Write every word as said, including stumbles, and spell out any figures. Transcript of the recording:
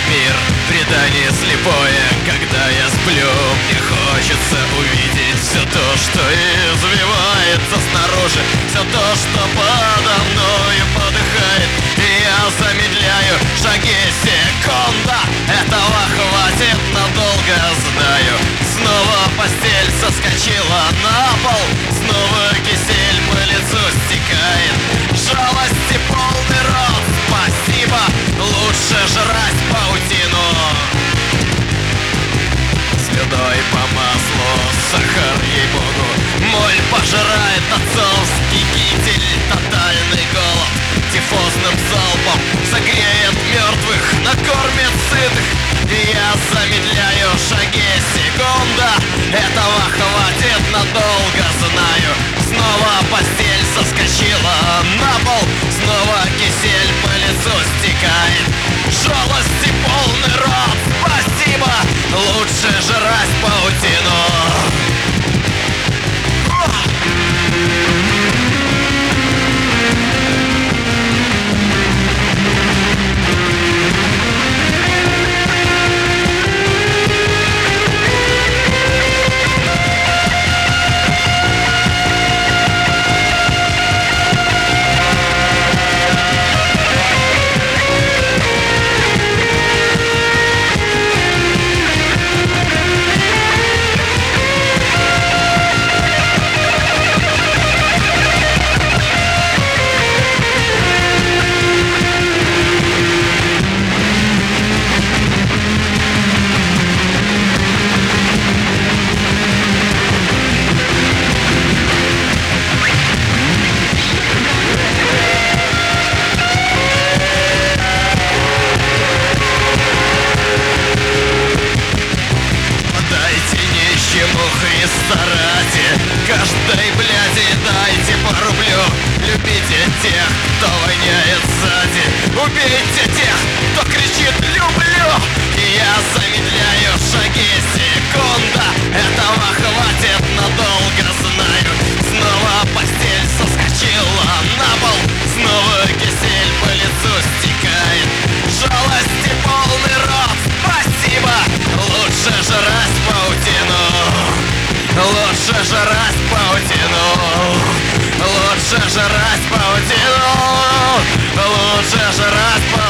мир, предание слепое. Когда я сплю, мне хочется увидеть все то, что извивается снаружи, все то, что подо мною подыхает. И я замедляю шаги, секунда, этого хватит надолго, знаю. Снова постель соскочила на пол, снова кисель по лицу стекает. Жалости полный рот, спасибо, лучше жрать паутину. Слюной по маслу, сахар, ей-богу, моль пожирает отцовский китель. Тотальный голод тифозным залпом согреет мертвых, накормит сытых. И я замедляю шаги, секунда, этого хватит надолго, знаю. Снова постель соскочила на пол, снова кисель по лицу стекает. Жалости полный рот, спасибо, лучше жрать паутину. Каждой бляди дайте по рублю. Любите тех, кто воняет сзади. Убейте тех, кто кричит «люблю». И я замедляю шаги, секунда, этого хватит надолго, знаю. Снова постель соскочила на пол, снова кисель по лицу стекает. Жалости полный рот, спасибо, лучше жрать паутину. Лучше жрать паутину, лучше жрать паутину, лучше жрать паутину.